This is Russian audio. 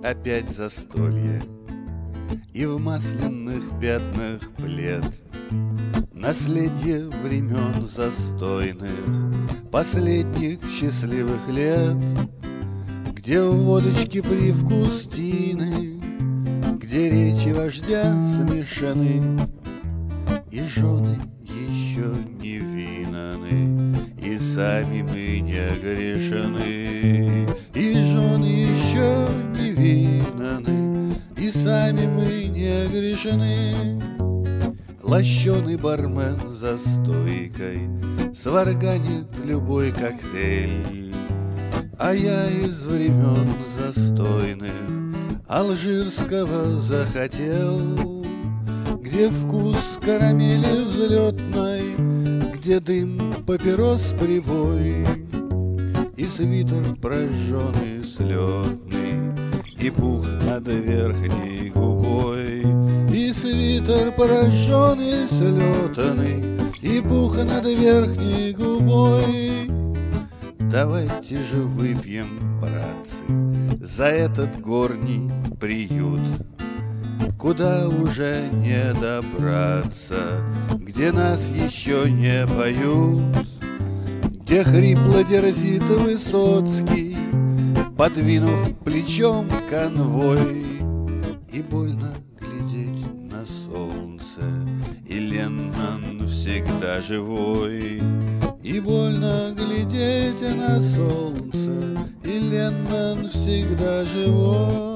опять застолье, и в масляных пятнах плед наследие времен застойных, последних счастливых лет, где в водочке привкус тины, где речи вождя смешаны, и жены еще не винаны, и сами мы не грешны. И жены еще не винаны, и сами мы не грешны. Лощеный бармен за стойкой сварганит любой коктейль, а я из времен застойных алжирского захотел, где вкус карамели взлетной, где дым папирос прибой, и свитер прожженный слетный, и пух над верхней губой, и свитер прожженный слетный, и пух над верхней губой. Давайте же выпьем, братцы, за этот горний приют, куда уже не добраться, где нас еще не поют, где хрипло дерзит Высоцкий, подвинув плечом конвой, и больно глядеть на солнце, и Леннон всегда живой. И больно глядеть на солнце, и Леннон всегда живой.